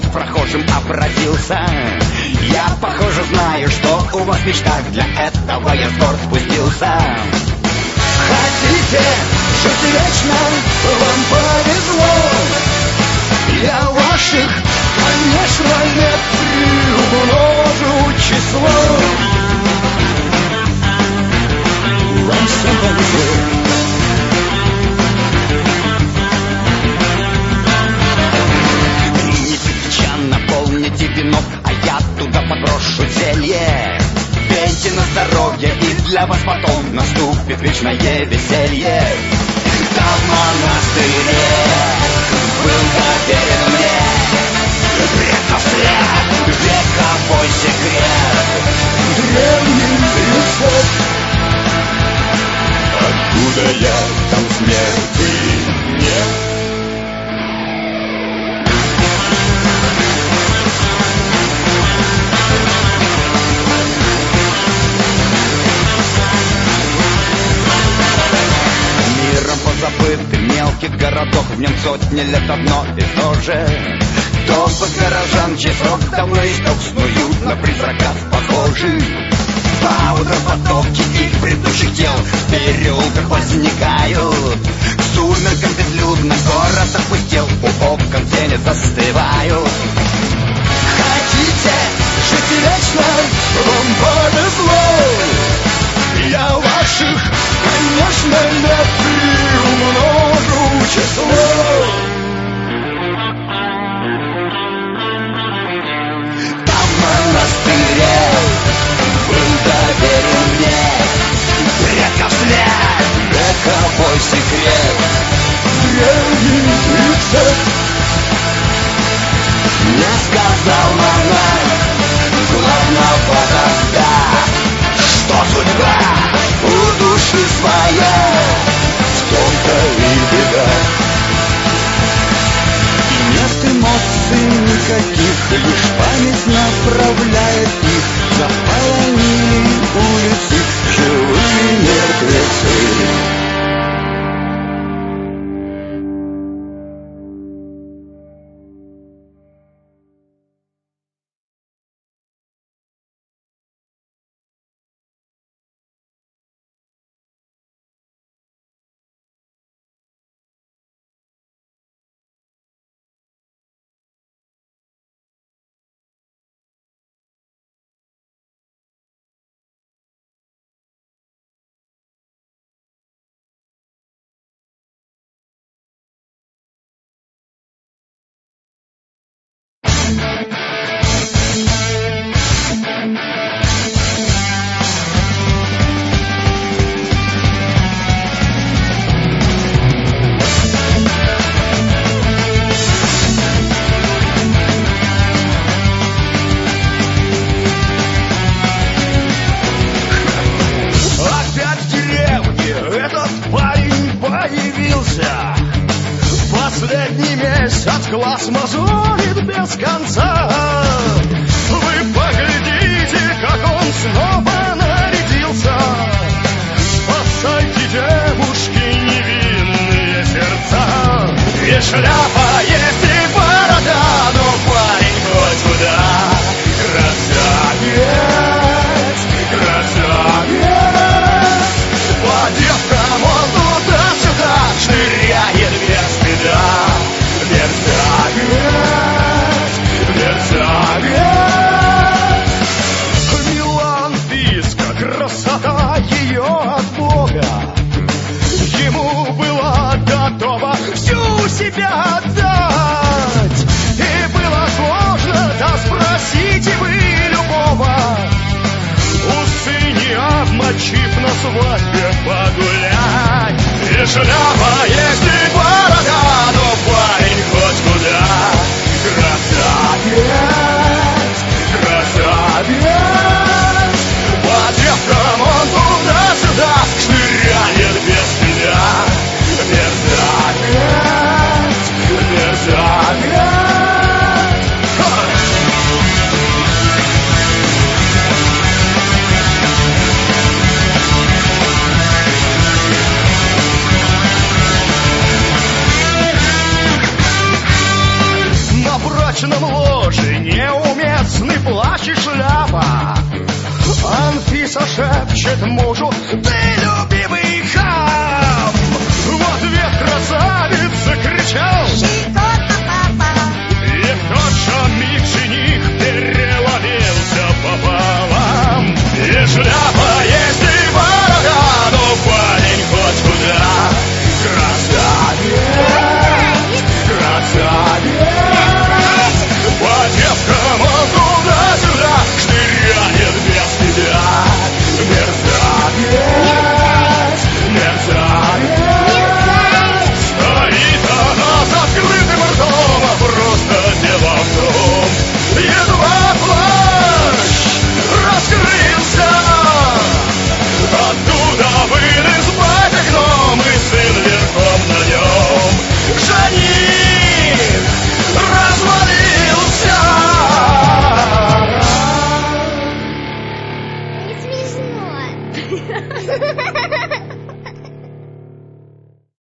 прохожим обратился. Я, похоже, знаю, что у вас в мечтах, для этого я в торт спустился. Хотите жить вечно, вам повезло. Я ваших, конечно, лет приумножу число. Вам все повезло. Наполните вино, а я туда подброшу зелье. Пейте на здоровье, и для вас потом наступит вечное веселье. Там в монастыре был доверен мне предков след, вековой секрет, древний рецепт. Откуда я, там смерти нет. Забытый мелких городок, в нем сотни лет одно и то же. Толпы горожан, чей срок давно истек, снуют на призраков похожи. По утрам потоки их предыдущих тел в переулках возникают. К сумеркам безлюдно город опустел, у окон тени застывают. Хотите жить вечно, вам повезло. Я ваших, конечно, не приумножу число. Там в монастыре был доверен мне предков след, вековой секрет, древний рецепт. Мне сказал монах главного тогда, что судьба у души своя, в том-то и беда. И нет эмоций никаких, лишь память направляет их. Заполонили улицы живые мертвецы. Последний месяц глаз мозолит без конца. Вы поглядите, как он снова нарядился. Спасайте, девушки, невинные сердца. И шляпа есть, и борода, но парень хоть куда. Красавец, красавец. По девкам он туда-сюда шныряет без стыда. Милан Писка, красота ее от Бога. Ему было готово всю себя отдать. И было сложно, да спросите вы любого. Усы не обмочив, на свадьбе погулять. И шляпа есть, и борода, но парень хоть куда. Красавец, красавец. По девкам он туда-сюда шныряет без стыда. Мерзавец, мерзавец. шепчет мужу: ты